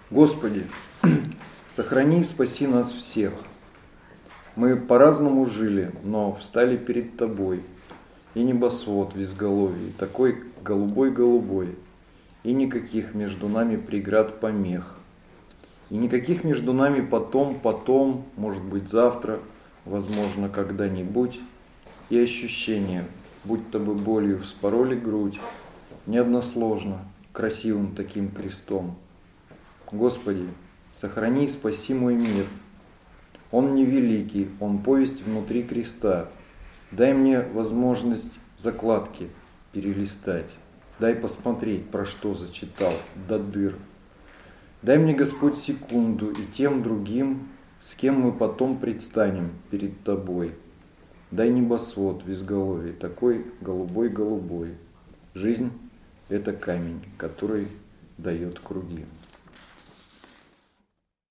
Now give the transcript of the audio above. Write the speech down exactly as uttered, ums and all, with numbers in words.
Господи, сохрани и спаси нас всех. Мы по-разному жили, но встали перед Тобой. И небосвод в изголовье, такой голубой-голубой, и никаких между нами преград помех. И никаких между нами потом, потом, может быть завтра, возможно когда-нибудь, и ощущения, будто бы болью вспороли грудь, не односложно, красивым таким крестом. Господи, сохрани и спаси мой мир. Он невеликий, он повесть внутри креста. Дай мне возможность закладки перелистать. Дай посмотреть, про что зачитал, до дыр. Дай мне, Господь, секунду и тем другим, с кем мы потом предстанем перед Тобой. Дай небосвод в изголовье, такой голубой-голубой. Жизнь – это камень, который дает круги.